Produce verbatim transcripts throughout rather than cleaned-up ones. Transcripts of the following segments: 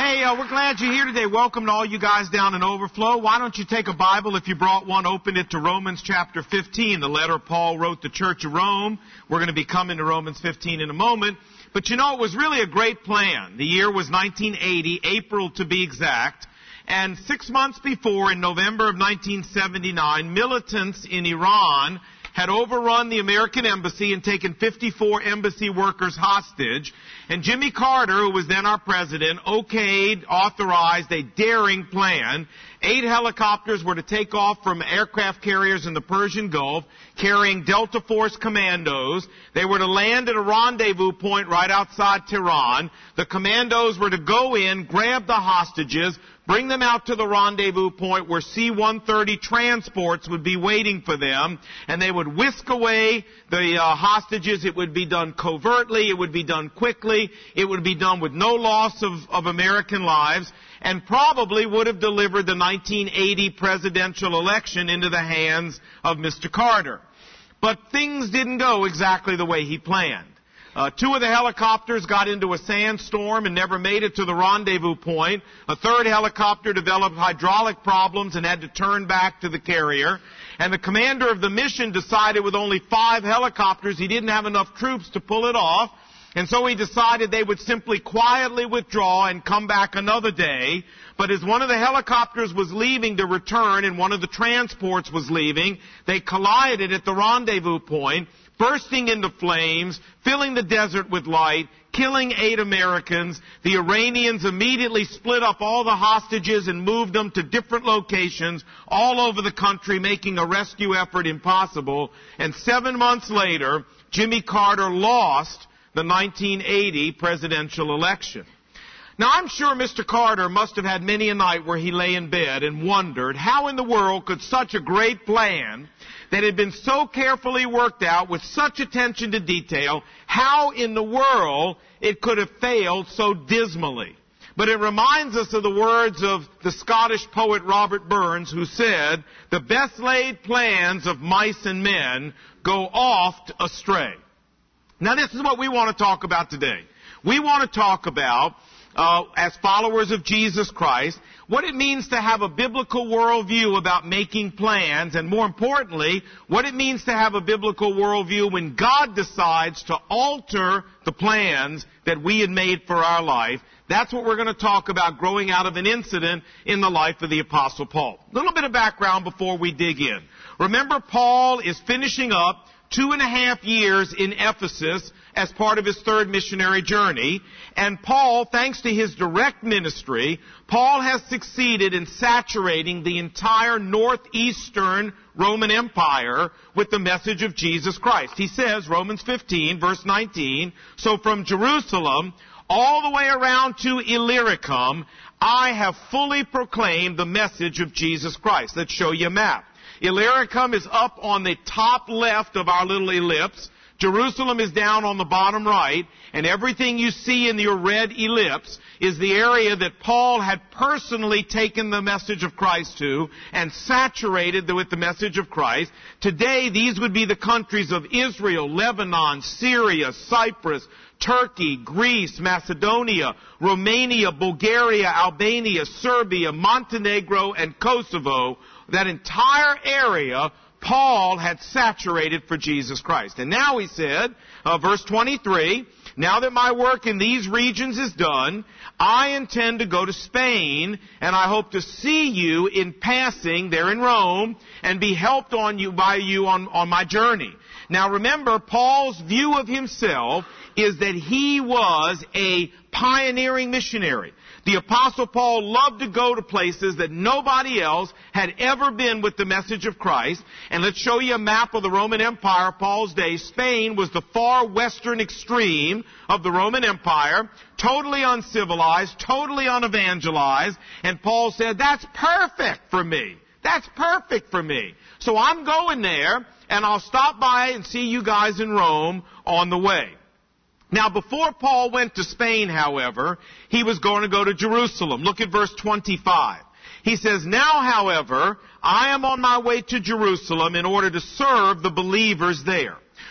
Hey, uh, we're glad you're here today. Welcome to all you guys down in Overflow. Why don't you take a Bible, if you brought one, open it to Romans chapter fifteen, the letter Paul wrote the Church of Rome. We're going to be coming to Romans fifteen in a moment. But you know, it was really a great plan. The year was nineteen eighty, April to be exact. And six months before, in November of nineteen seventy-nine, militants in Iran had overrun the American embassy and taken fifty-four embassy workers hostage. And Jimmy Carter, who was then our president, okayed, authorized a daring plan. Eight helicopters were to take off from aircraft carriers in the Persian Gulf, carrying Delta Force commandos. They were to land at a rendezvous point right outside Tehran. The commandos were to go in, grab the hostages, bring them out to the rendezvous point where C one thirty transports would be waiting for them, and they would whisk away the uh, hostages. It would be done covertly. It would be done quickly. It would be done with no loss of, of American lives, and probably would have delivered the nineteen eighty presidential election into the hands of Mister Carter. But things didn't go exactly the way he planned. Uh, two of the helicopters got into a sandstorm and never made it to the rendezvous point. A third helicopter developed hydraulic problems and had to turn back to the carrier. And the commander of the mission decided with only five helicopters he didn't have enough troops to pull it off. And so he decided they would simply quietly withdraw and come back another day. But as one of the helicopters was leaving to return and one of the transports was leaving, they collided at the rendezvous point, bursting into flames, filling the desert with light, killing eight Americans. The Iranians immediately split up all the hostages and moved them to different locations all over the country, making a rescue effort impossible. And seven months later, Jimmy Carter lost the nineteen eighty presidential election. Now, I'm sure Mister Carter must have had many a night where he lay in bed and wondered how in the world could such a great plan that had been so carefully worked out with such attention to detail, how in the world it could have failed so dismally. But it reminds us of the words of the Scottish poet Robert Burns, who said, "The best laid plans of mice and men go oft astray." Now, this is what we want to talk about today. We want to talk about, uh, as followers of Jesus Christ, what it means to have a biblical worldview about making plans, and more importantly, what it means to have a biblical worldview when God decides to alter the plans that we had made for our life. That's what we're going to talk about, growing out of an incident in the life of the Apostle Paul. A little bit of background before we dig in. Remember, Paul is finishing up two and a half years in Ephesus as part of his third missionary journey. And Paul, thanks to his direct ministry, Paul has succeeded in saturating the entire northeastern Roman Empire with the message of Jesus Christ. He says, Romans fifteen, verse nineteen, "So from Jerusalem all the way around to Illyricum, I have fully proclaimed the message of Jesus Christ." Let's show you a map. Illyricum is up on the top left of our little ellipse. Jerusalem is down on the bottom right. And everything you see in your red ellipse is the area that Paul had personally taken the message of Christ to and saturated with the message of Christ. Today, these would be the countries of Israel, Lebanon, Syria, Cyprus, Turkey, Greece, Macedonia, Romania, Bulgaria, Albania, Serbia, Montenegro, and Kosovo. That entire area Paul had saturated for Jesus Christ. And now he said, uh, verse twenty-three, "Now that my work in these regions is done, I intend to go to Spain, and I hope to see you in passing there in Rome and be helped on you by you on, on my journey." Now remember, Paul's view of himself is that he was a pioneering missionary. The Apostle Paul loved to go to places that nobody else had ever been with the message of Christ. And let's show you a map of the Roman Empire, Paul's day. Spain was the far western extreme of the Roman Empire, totally uncivilized, totally unevangelized. And Paul said, that's perfect for me. That's perfect for me. So I'm going there, and I'll stop by and see you guys in Rome on the way. Now, before Paul went to Spain, however, he was going to go to Jerusalem. Look at verse twenty-five. He says, "Now, however, I am on my way to Jerusalem in order to serve the believers there.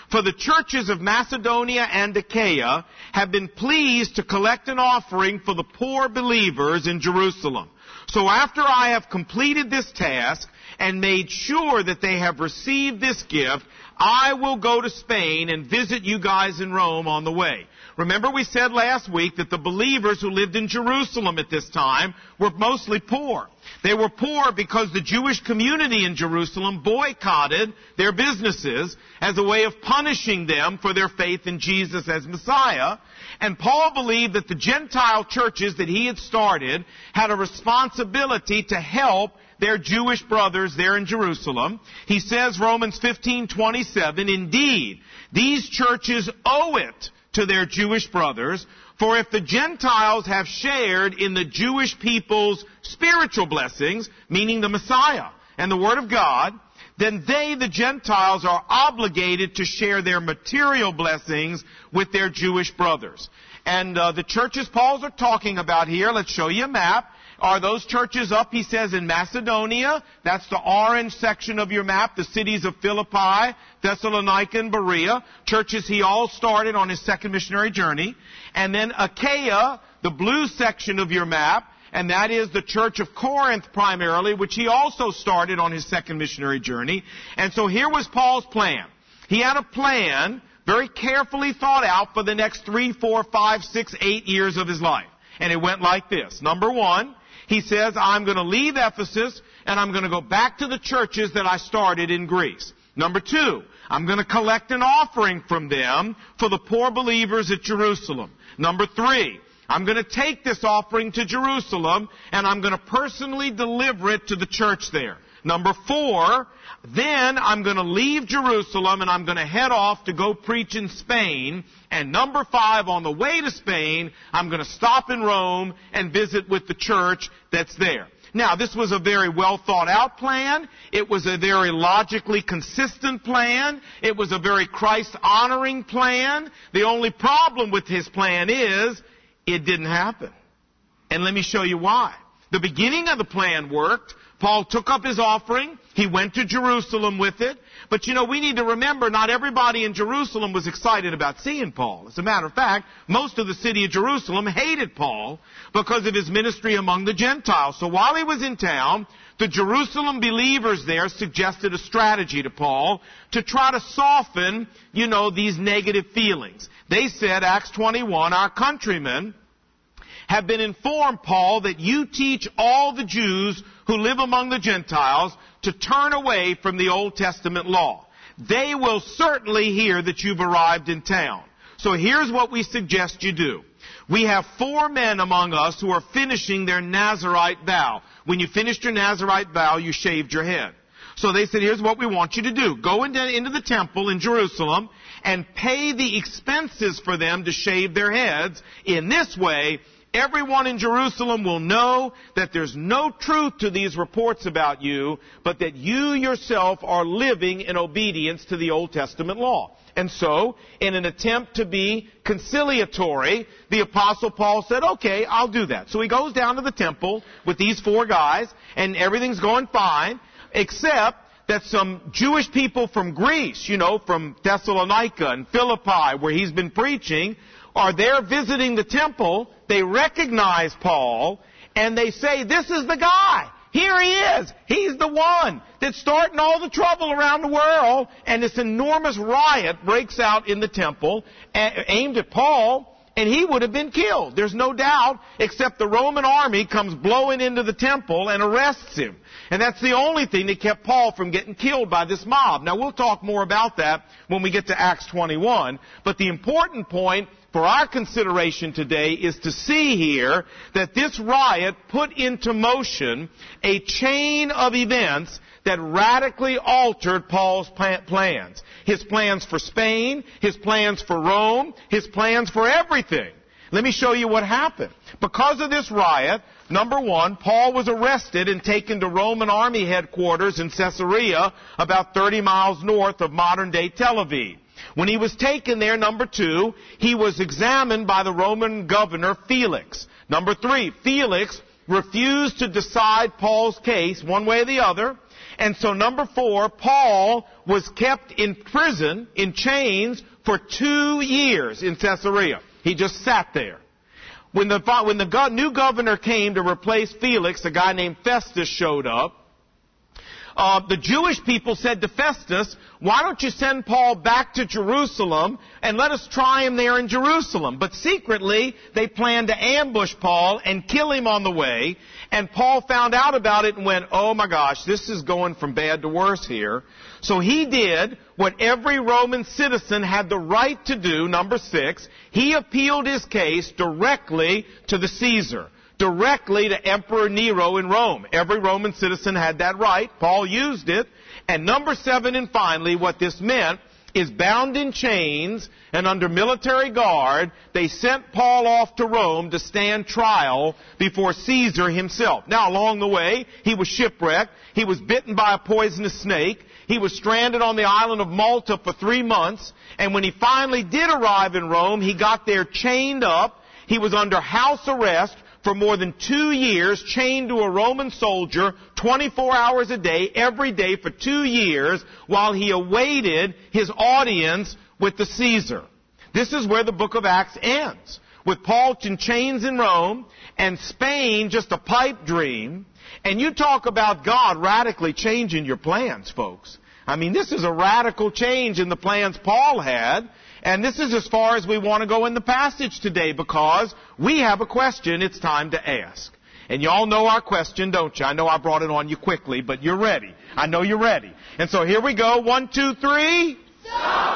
For the churches of Macedonia and Achaia have been pleased to collect an offering for the poor believers in Jerusalem. So after I have completed this task and made sure that they have received this gift, I will go to Spain and visit you guys in Rome on the way. Remember we said last week that the believers who lived in Jerusalem at this time were mostly poor. They were poor because the Jewish community in Jerusalem boycotted their businesses as a way of punishing them for their faith in Jesus as Messiah. And Paul believed that the Gentile churches that he had started had a responsibility to help their Jewish brothers there in Jerusalem. He says, Romans fifteen twenty-seven, indeed, these churches owe it to their Jewish brothers, for if the Gentiles have shared in the Jewish people's spiritual blessings, meaning the Messiah and the Word of God, then they, the Gentiles, are obligated to share their material blessings with their Jewish brothers. And uh, the churches Paul's are talking about here, let's show you a map. Are those churches up, he says, in Macedonia? That's the orange section of your map, the cities of Philippi, Thessalonica, and Berea. Churches he all started on his second missionary journey. And then Achaia, the blue section of your map, and that is the church of Corinth primarily, which he also started on his second missionary journey. And so here was Paul's plan. He had a plan, very carefully thought out, for the next three, four, five, six, eight years of his life. And it went like this. Number one, he says, I'm going to leave Ephesus and I'm going to go back to the churches that I started in Greece. Number two, I'm going to collect an offering from them for the poor believers at Jerusalem. Number three, I'm going to take this offering to Jerusalem and I'm going to personally deliver it to the church there. Number four, then I'm going to leave Jerusalem and I'm going to head off to go preach in Spain. And number five, on the way to Spain, I'm going to stop in Rome and visit with the church that's there. Now, this was a very well thought out plan. It was a very logically consistent plan. It was a very Christ honoring plan. The only problem with his plan is it didn't happen. And let me show you why. The beginning of the plan worked. Paul took up his offering. He went to Jerusalem with it. But, you know, we need to remember not everybody in Jerusalem was excited about seeing Paul. As a matter of fact, most of the city of Jerusalem hated Paul because of his ministry among the Gentiles. So while he was in town, the Jerusalem believers there suggested a strategy to Paul to try to soften, you know, these negative feelings. They said, Acts twenty-one, our countrymen have been informed, Paul, that you teach all the Jews who live among the Gentiles to turn away from the Old Testament law. They will certainly hear that you've arrived in town. So here's what we suggest you do. We have four men among us who are finishing their Nazirite vow. When you finished your Nazirite vow, you shaved your head. So they said, here's what we want you to do. Go into, into the temple in Jerusalem and pay the expenses for them to shave their heads. In this way, everyone in Jerusalem will know that there's no truth to these reports about you, but that you yourself are living in obedience to the Old Testament law. And so, in an attempt to be conciliatory, the Apostle Paul said, okay, I'll do that. So he goes down to the temple with these four guys, and everything's going fine, except that some Jewish people from Greece, you know, from Thessalonica and Philippi, where he's been preaching, are there visiting the temple. They recognize Paul, and they say, this is the guy. Here he is. He's the one that's starting all the trouble around the world. And this enormous riot breaks out in the temple, aimed at Paul, and he would have been killed. There's no doubt, except the Roman army comes blowing into the temple and arrests him. And that's the only thing that kept Paul from getting killed by this mob. Now, we'll talk more about that when we get to Acts twenty-one. But the important point for our consideration today is to see here that this riot put into motion a chain of events that radically altered Paul's plans. His plans for Spain, his plans for Rome, his plans for everything. Let me show you what happened. Because of this riot, number one, Paul was arrested and taken to Roman army headquarters in Caesarea, about thirty miles north of modern-day Tel Aviv. When he was taken there, number two, he was examined by the Roman governor Felix. Number three, Felix refused to decide Paul's case one way or the other, And so number four, Paul was kept in prison, in chains, for two years in Caesarea. He just sat there. When the, when the new governor came to replace Felix, a guy named Festus showed up. Uh, the Jewish people said to Festus, why don't you send Paul back to Jerusalem and let us try him there in Jerusalem? But secretly, they planned to ambush Paul and kill him on the way. And Paul found out about it and went, oh my gosh, this is going from bad to worse here. So he did what every Roman citizen had the right to do, number six. He appealed his case directly to the Caesar. Directly to Emperor Nero in Rome. Every Roman citizen had that right. Paul used it. And number seven, and finally, what this meant is bound in chains and under military guard, they sent Paul off to Rome to stand trial before Caesar himself. Now, along the way, he was shipwrecked. He was bitten by a poisonous snake. He was stranded on the island of Malta for three months. And when he finally did arrive in Rome, he got there chained up. He was under house arrest for more than two years, chained to a Roman soldier twenty-four hours a day, every day for two years, while he awaited his audience with the Caesar. This is where the book of Acts ends, with Paul in chains in Rome and Spain just a pipe dream. And you talk about God radically changing your plans, folks. I mean, this is a radical change in the plans Paul had. And this is as far as we want to go in the passage today, because we have a question it's time to ask. And you all know our question, don't you? I know I brought it on you quickly, but you're ready. I know you're ready. And so here we go. One, two, three. So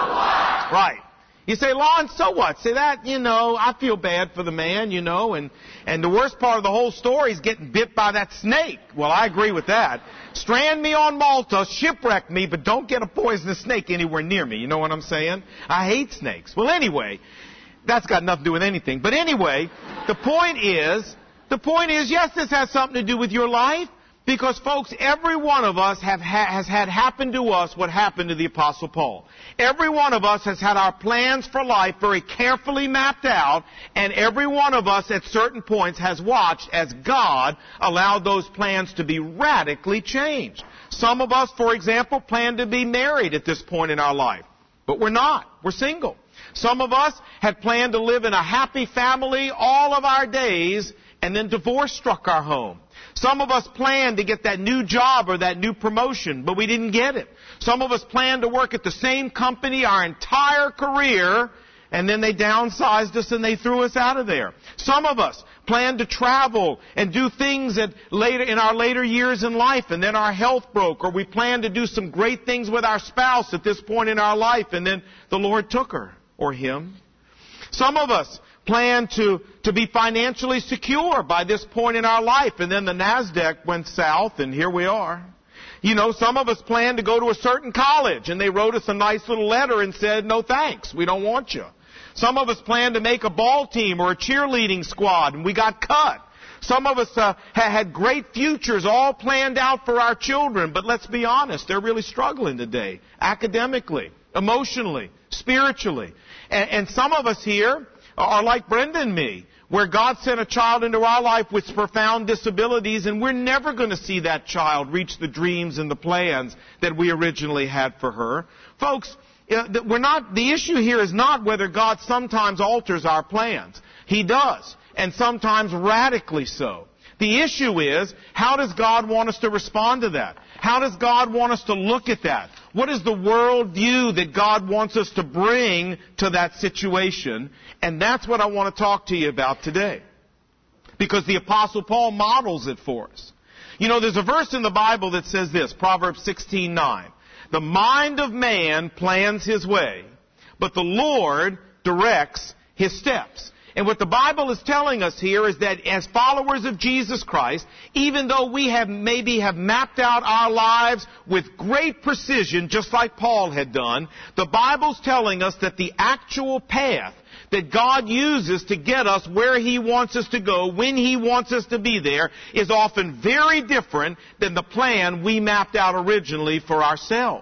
what? Right. You say, Lon, so what? Say that, you know, I feel bad for the man, you know, and, and the worst part of the whole story is getting bit by that snake. Well, I agree with that. Strand me on Malta, shipwreck me, but don't get a poisonous snake anywhere near me. You know what I'm saying? I hate snakes. Well, anyway, that's got nothing to do with anything. But anyway, the point is, the point is, yes, this has something to do with your life. Because, folks, every one of us have ha- has had happen to us what happened to the Apostle Paul. Every one of us has had our plans for life very carefully mapped out, and every one of us at certain points has watched as God allowed those plans to be radically changed. Some of us, for example, plan to be married at this point in our life, but we're not. We're single. Some of us had planned to live in a happy family all of our days, and then divorce struck our home. Some of us planned to get that new job or that new promotion, but we didn't get it. Some of us planned to work at the same company our entire career, and then they downsized us and they threw us out of there. Some of us planned to travel and do things at later, in our later years in life, and then our health broke, or we planned to do some great things with our spouse at this point in our life, and then the Lord took her or him. Some of us planned to, to be financially secure by this point in our life, and then the NASDAQ went south, and here we are. You know, some of us planned to go to a certain college, and they wrote us a nice little letter and said, no thanks, we don't want you. Some of us planned to make a ball team or a cheerleading squad, and we got cut. Some of us uh, had great futures all planned out for our children, but let's be honest, they're really struggling today, academically, emotionally, spiritually. And, and some of us here are like Brenda and me, where God sent a child into our life with profound disabilities, and we're never going to see that child reach the dreams and the plans that we originally had for her. Folks, we're not, the issue here is not whether God sometimes alters our plans. He does, and sometimes radically so. The issue is, how does God want us to respond to that? How does God want us to look at that? What is the world view that God wants us to bring to that situation? And that's what I want to talk to you about today. Because the Apostle Paul models it for us. You know, there's a verse in the Bible that says this, Proverbs sixteen nine. The mind of man plans his way, but the Lord directs his steps. And what the Bible is telling us here is that as followers of Jesus Christ, even though we have maybe have mapped out our lives with great precision, just like Paul had done, the Bible's telling us that the actual path that God uses to get us where He wants us to go, when He wants us to be there, is often very different than the plan we mapped out originally for ourselves.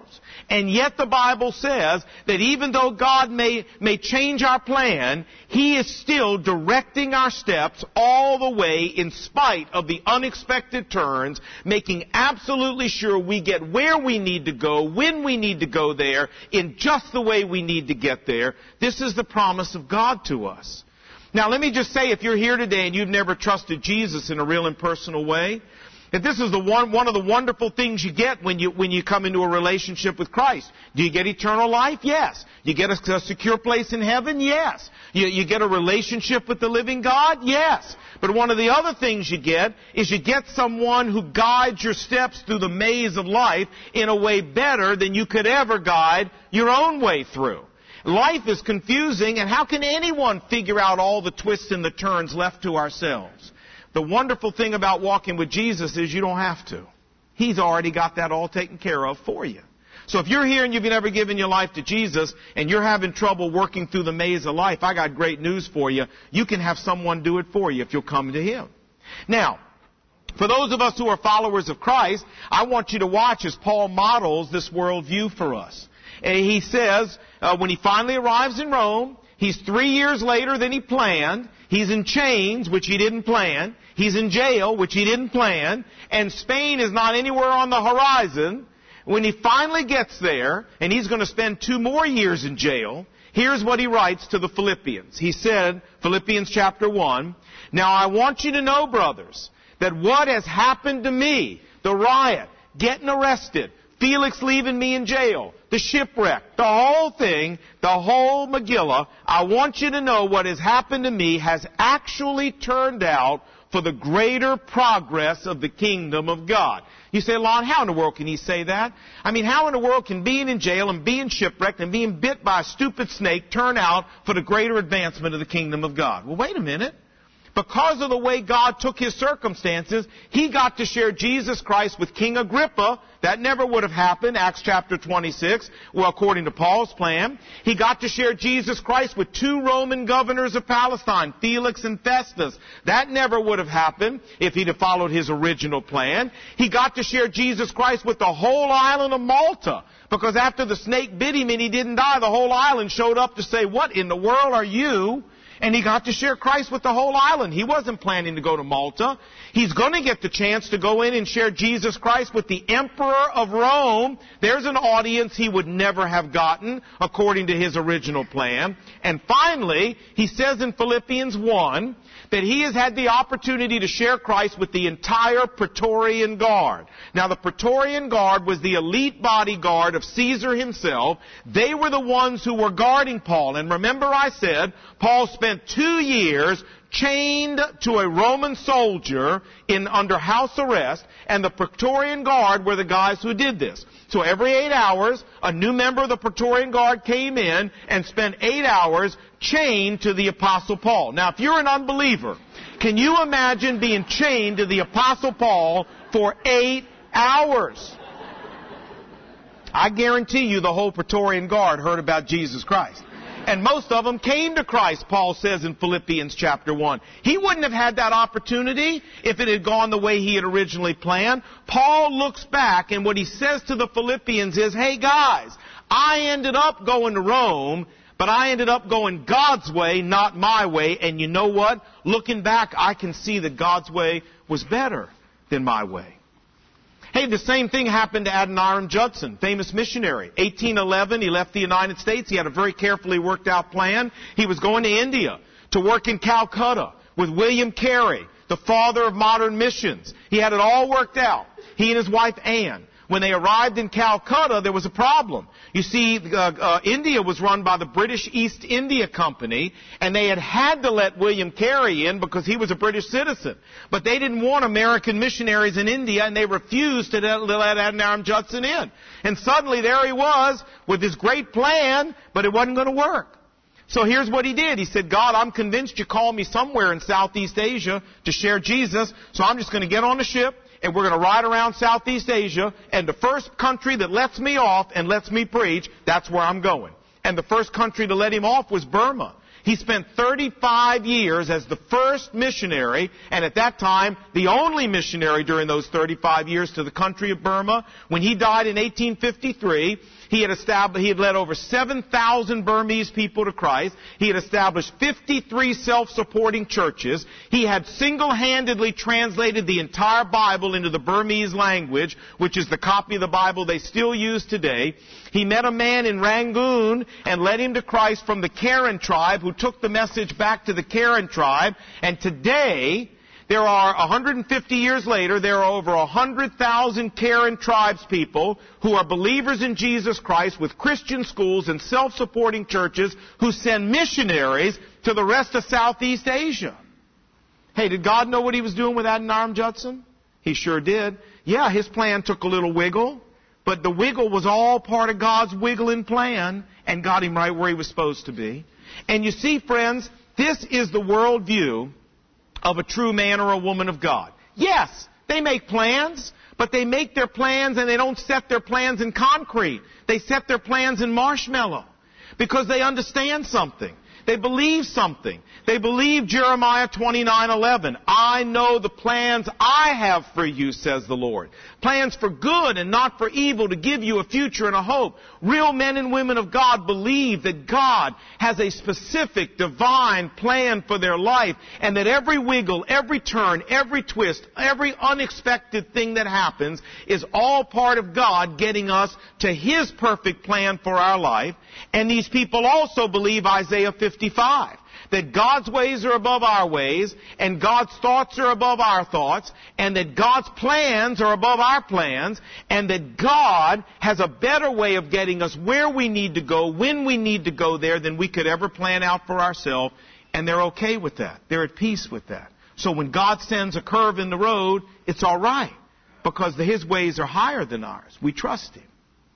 And yet the Bible says that even though God may, may change our plan, He is still directing our steps all the way in spite of the unexpected turns, making absolutely sure we get where we need to go, when we need to go there, in just the way we need to get there. This is the promise of God to us. Now let me just say, if you're here today and you've never trusted Jesus in a real and personal way, that this is the one, one of the wonderful things you get when you, when you come into a relationship with Christ. Do you get eternal life? Yes. You get a, a secure place in heaven? Yes. You, you get a relationship with the living God? Yes. But one of the other things you get is you get someone who guides your steps through the maze of life in a way better than you could ever guide your own way through. Life is confusing, and how can anyone figure out all the twists and the turns left to ourselves? The wonderful thing about walking with Jesus is you don't have to. He's already got that all taken care of for you. So if you're here and you've never given your life to Jesus and you're having trouble working through the maze of life, I got great news for you. You can have someone do it for you if you'll come to Him. Now, for those of us who are followers of Christ, I want you to watch as Paul models this worldview for us. And he says, uh, when he finally arrives in Rome, he's three years later than he planned. He's in chains, which he didn't plan. He's in jail, which he didn't plan. And Spain is not anywhere on the horizon. When he finally gets there, and he's going to spend two more years in jail, here's what he writes to the Philippians. He said, Philippians chapter one, "Now I want you to know, brothers, that what has happened to me, the riot, getting arrested, Felix leaving me in jail, the shipwreck, the whole thing, the whole Megillah, I want you to know what has happened to me has actually turned out for the greater progress of the kingdom of God." You say, Lon, how in the world can he say that? I mean, how in the world can being in jail and being shipwrecked and being bit by a stupid snake turn out for the greater advancement of the kingdom of God? Well, wait a minute. Because of the way God took His circumstances, He got to share Jesus Christ with King Agrippa. That never would have happened, Acts chapter twenty-six, well, according to Paul's plan. He got to share Jesus Christ with two Roman governors of Palestine, Felix and Festus. That never would have happened if he'd have followed his original plan. He got to share Jesus Christ with the whole island of Malta. Because after the snake bit him and he didn't die, the whole island showed up to say, "What in the world are you?" And he got to share Christ with the whole island. He wasn't planning to go to Malta. He's going to get the chance to go in and share Jesus Christ with the Emperor of Rome. There's an audience he would never have gotten according to his original plan. And finally, he says in Philippians one that he has had the opportunity to share Christ with the entire Praetorian Guard. Now, the Praetorian Guard was the elite bodyguard of Caesar himself. They were the ones who were guarding Paul. And remember I said, Paul spent two years chained to a Roman soldier in under house arrest, and the Praetorian Guard were the guys who did this. So every eight hours, a new member of the Praetorian Guard came in and spent eight hours chained to the Apostle Paul. Now, if you're an unbeliever, can you imagine being chained to the Apostle Paul for eight hours? I guarantee you the whole Praetorian Guard heard about Jesus Christ. And most of them came to Christ, Paul says in Philippians chapter one. He wouldn't have had that opportunity if it had gone the way he had originally planned. Paul looks back, and what he says to the Philippians is, "Hey guys, I ended up going to Rome, but I ended up going God's way, not my way. And you know what? Looking back, I can see that God's way was better than my way." Hey, the same thing happened to Adoniram Judson, famous missionary. eighteen eleven, he left the United States. He had a very carefully worked out plan. He was going to India to work in Calcutta with William Carey, the father of modern missions. He had it all worked out. He and his wife Anne. When they arrived in Calcutta, there was a problem. You see, uh, uh, India was run by the British East India Company, and they had had to let William Carey in because he was a British citizen. But they didn't want American missionaries in India, and they refused to let Adoniram Judson in. And suddenly there he was with this great plan, but it wasn't going to work. So here's what he did. He said, "God, I'm convinced you called me somewhere in Southeast Asia to share Jesus, so I'm just going to get on a ship, and we're going to ride around Southeast Asia, and the first country that lets me off and lets me preach, that's where I'm going." And the first country to let him off was Burma. He spent thirty-five years as the first missionary, and at that time, the only missionary during those thirty-five years to the country of Burma. When he died in eighteen fifty-three, He had established, he had led over seven thousand Burmese people to Christ. He had established fifty-three self-supporting churches. He had single-handedly translated the entire Bible into the Burmese language, which is the copy of the Bible they still use today. He met a man in Rangoon and led him to Christ from the Karen tribe, who took the message back to the Karen tribe. And today, there are, one hundred fifty years later, there are over one hundred thousand Karen tribes people who are believers in Jesus Christ with Christian schools and self-supporting churches who send missionaries to the rest of Southeast Asia. Hey, did God know what He was doing with Adoniram Judson? He sure did. Yeah, His plan took a little wiggle, but the wiggle was all part of God's wiggling plan and got him right where he was supposed to be. And you see, friends, this is the worldview of a true man or a woman of God. Yes, they make plans, but they make their plans and they don't set their plans in concrete. They set their plans in marshmallow because they understand something. They believe something. They believe Jeremiah twenty-nine eleven. I know the plans I have for you, says the Lord. Plans for good and not for evil, to give you a future and a hope. Real men and women of God believe that God has a specific divine plan for their life, and that every wiggle, every turn, every twist, every unexpected thing that happens is all part of God getting us to His perfect plan for our life. And these people also believe Isaiah fifty-five. That God's ways are above our ways, and God's thoughts are above our thoughts, and that God's plans are above our plans, and that God has a better way of getting us where we need to go, when we need to go there, than we could ever plan out for ourselves, and they're okay with that. They're at peace with that. So when God sends a curve in the road, it's all right, because His ways are higher than ours. We trust Him.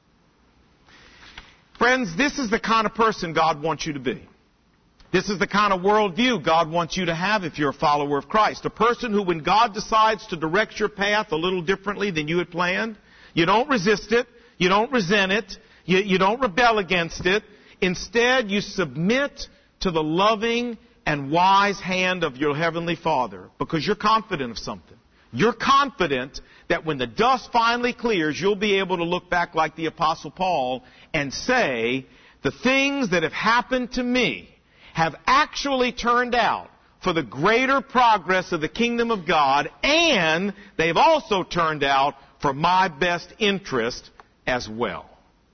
Friends, this is the kind of person God wants you to be. This is the kind of worldview God wants you to have if you're a follower of Christ. A person who, when God decides to direct your path a little differently than you had planned, you don't resist it, you don't resent it, you, you don't rebel against it. Instead, you submit to the loving and wise hand of your Heavenly Father, because you're confident of something. You're confident that when the dust finally clears, you'll be able to look back like the Apostle Paul and say, the things that have happened to me have actually turned out for the greater progress of the kingdom of God, and they've also turned out for my best interest as well.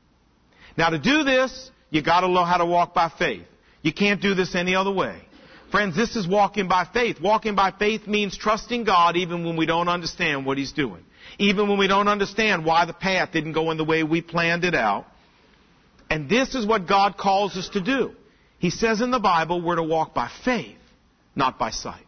Now, to do this, you got to know how to walk by faith. You can't do this any other way. Friends, this is walking by faith. Walking by faith means trusting God even when we don't understand what He's doing. Even when we don't understand why the path didn't go in the way we planned it out. And this is what God calls us to do. He says in the Bible we're to walk by faith, not by sight.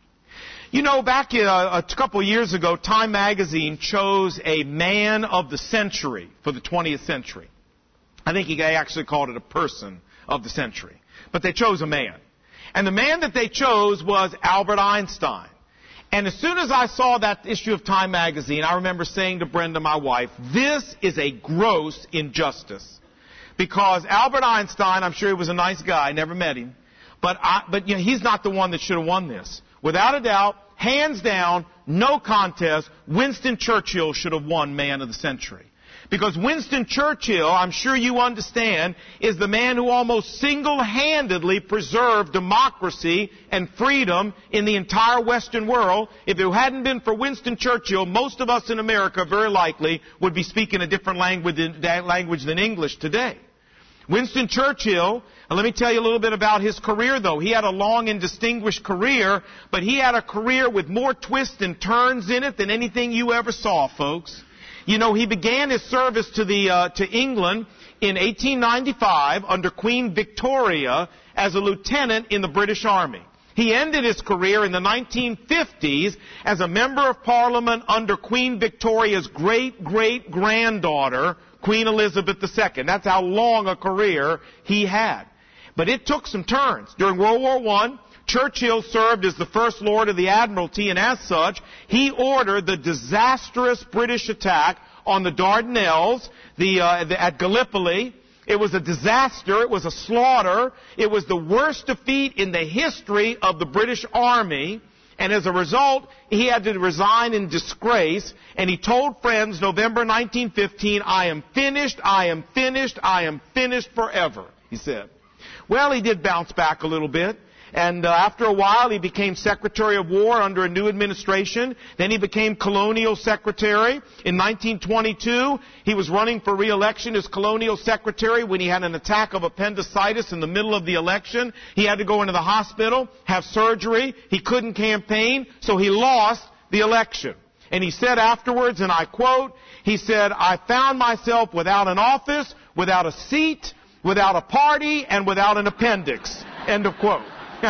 You know, back a, a couple of years ago, Time Magazine chose a man of the century for the twentieth century. I think he actually called it a person of the century. But they chose a man. And the man that they chose was Albert Einstein. And as soon as I saw that issue of Time Magazine, I remember saying to Brenda, my wife, this is a gross injustice. Because Albert Einstein, I'm sure he was a nice guy, never met him, but I, but you know, he's not the one that should have won this. Without a doubt, hands down, no contest, Winston Churchill should have won Man of the Century. Because Winston Churchill, I'm sure you understand, is the man who almost single-handedly preserved democracy and freedom in the entire Western world. If it hadn't been for Winston Churchill, most of us in America very likely would be speaking a different language than, language than English today. Winston Churchill, and let me tell you a little bit about his career, though. He had a long and distinguished career, but he had a career with more twists and turns in it than anything you ever saw, folks. You know, he began his service to the uh, to England in eighteen ninety-five under Queen Victoria as a lieutenant in the British Army. He ended his career in the nineteen fifties as a member of Parliament under Queen Victoria's great-great-granddaughter, Queen Elizabeth the Second. That's how long a career he had. But it took some turns. During World War One, Churchill served as the First Lord of the Admiralty, and as such, he ordered the disastrous British attack on the Dardanelles, the, uh, the, at Gallipoli. It was a disaster. It was a slaughter. It was the worst defeat in the history of the British Army. And as a result, he had to resign in disgrace. And he told friends, November nineteen fifteen, I am finished, I am finished, I am finished forever, he said. Well, he did bounce back a little bit. And uh, after a while, he became Secretary of War under a new administration. Then he became Colonial Secretary. In nineteen twenty-two, he was running for re-election as Colonial Secretary when he had an attack of appendicitis in the middle of the election. He had to go into the hospital, have surgery. He couldn't campaign, so he lost the election. And he said afterwards, and I quote, he said, I found myself without an office, without a seat, without a party, and without an appendix. End of quote.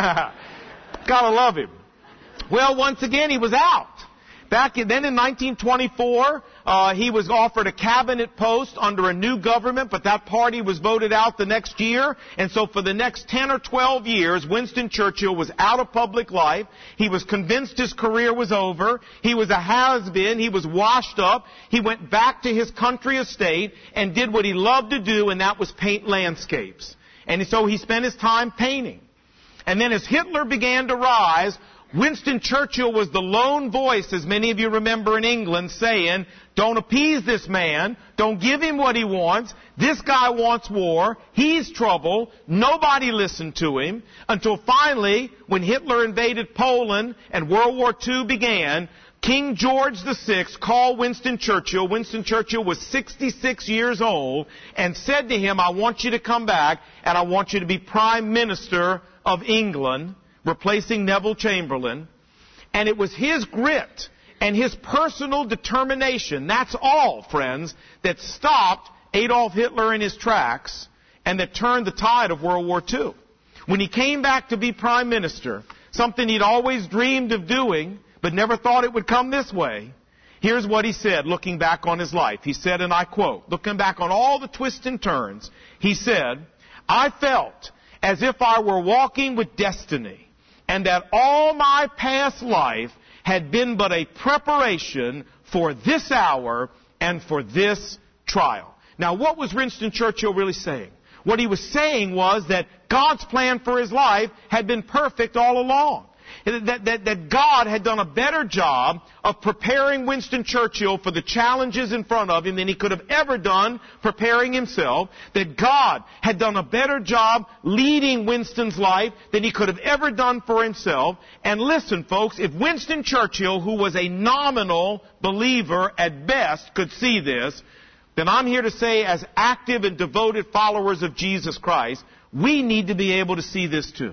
Gotta love him. Well, once again, he was out. Back in, then in nineteen twenty-four, uh, he was offered a cabinet post under a new government, but that party was voted out the next year. And so for the next ten or twelve years, Winston Churchill was out of public life. He was convinced his career was over. He was a has-been. He was washed up. He went back to his country estate and did what he loved to do, and that was paint landscapes. And so he spent his time painting. And then as Hitler began to rise, Winston Churchill was the lone voice, as many of you remember in England, saying, don't appease this man, don't give him what he wants, this guy wants war, he's trouble, nobody listened to him, until finally, when Hitler invaded Poland and World War Two began, King George the Sixth called Winston Churchill. Winston Churchill was sixty-six years old, and said to him, I want you to come back, and I want you to be Prime Minister of England, replacing Neville Chamberlain. And it was his grit and his personal determination, that's all, friends, that stopped Adolf Hitler in his tracks and that turned the tide of World War Two. When he came back to be Prime Minister, something he'd always dreamed of doing, but never thought it would come this way, here's what he said, looking back on his life. He said, and I quote, looking back on all the twists and turns, he said, I felt as if I were walking with destiny, and that all my past life had been but a preparation for this hour and for this trial. Now, what was Winston Churchill really saying? What he was saying was that God's plan for his life had been perfect all along. That, that, that God had done a better job of preparing Winston Churchill for the challenges in front of him than he could have ever done preparing himself. That God had done a better job leading Winston's life than he could have ever done for himself. And listen, folks, if Winston Churchill, who was a nominal believer at best, could see this, then I'm here to say, as active and devoted followers of Jesus Christ, we need to be able to see this too.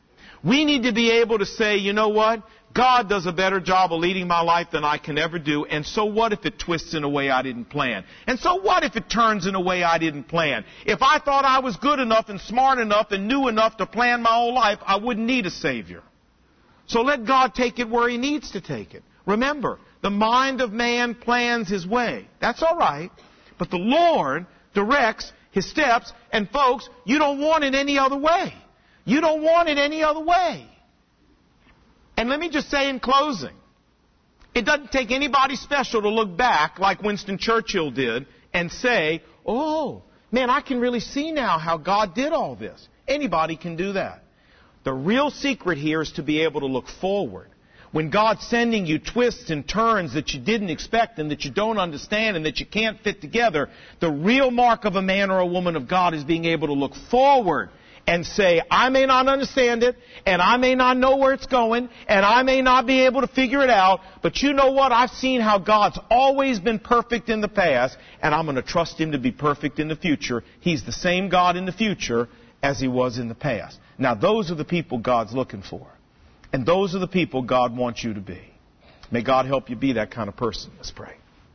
We need to be able to say, you know what? God does a better job of leading my life than I can ever do. And so what if it twists in a way I didn't plan? And so what if it turns in a way I didn't plan? If I thought I was good enough and smart enough and knew enough to plan my whole life, I wouldn't need a Savior. So let God take it where He needs to take it. Remember, the mind of man plans his way. That's all right. But the Lord directs His steps. And folks, you don't want it any other way. You don't want it any other way. And let me just say in closing, it doesn't take anybody special to look back like Winston Churchill did and say, oh, man, I can really see now how God did all this. Anybody can do that. The real secret here is to be able to look forward. When God's sending you twists and turns that you didn't expect and that you don't understand and that you can't fit together, the real mark of a man or a woman of God is being able to look forward and say, I may not understand it, and I may not know where it's going, and I may not be able to figure it out, but you know what? I've seen how God's always been perfect in the past, and I'm going to trust Him to be perfect in the future. He's the same God in the future as He was in the past. Now, those are the people God's looking for, and those are the people God wants you to be. May God help you be that kind of person. Let's pray.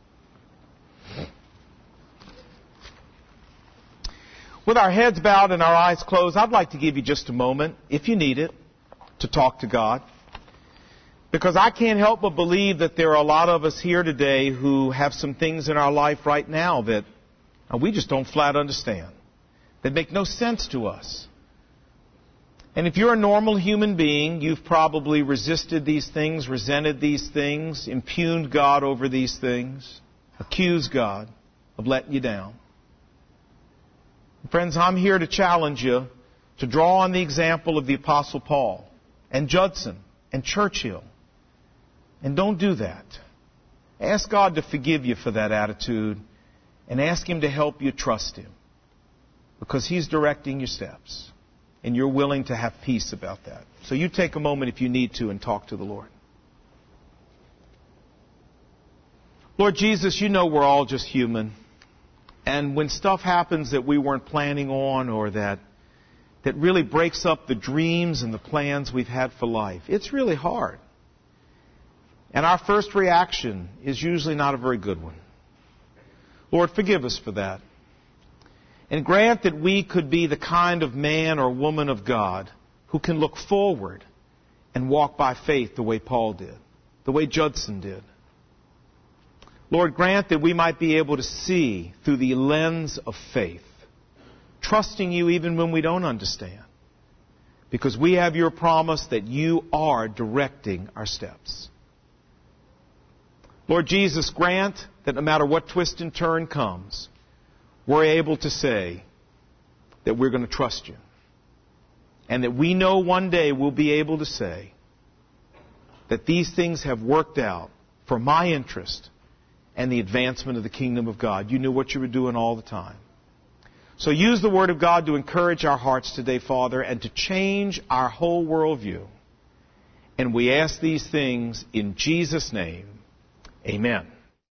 With our heads bowed and our eyes closed, I'd like to give you just a moment, if you need it, to talk to God. Because I can't help but believe that there are a lot of us here today who have some things in our life right now that we just don't flat understand, that make no sense to us. And if you're a normal human being, you've probably resisted these things, resented these things, impugned God over these things, accused God of letting you down. Friends, I'm here to challenge you to draw on the example of the Apostle Paul and Judson and Churchill And don't do that. Ask God to forgive you for that attitude and ask Him to help you trust Him, because He's directing your steps and you're willing to have peace about that. So you take a moment if you need to and talk to the Lord. Lord Jesus, you know we're all just human. And when stuff happens that we weren't planning on, or that that really breaks up the dreams and the plans we've had for life, it's really hard. And our first reaction is usually not a very good one. Lord, forgive us for that. And grant that we could be the kind of man or woman of God who can look forward and walk by faith the way Paul did, the way Judson did. Lord, grant that we might be able to see through the lens of faith, trusting you even when we don't understand, because we have your promise that you are directing our steps. Lord Jesus, grant that no matter what twist and turn comes, we're able to say that we're going to trust you. And that we know one day we'll be able to say that these things have worked out for my interest and the advancement of the kingdom of God. You knew what you were doing all the time. So use the Word of God to encourage our hearts today, Father, and to change our whole worldview. And we ask these things in Jesus' name. Amen.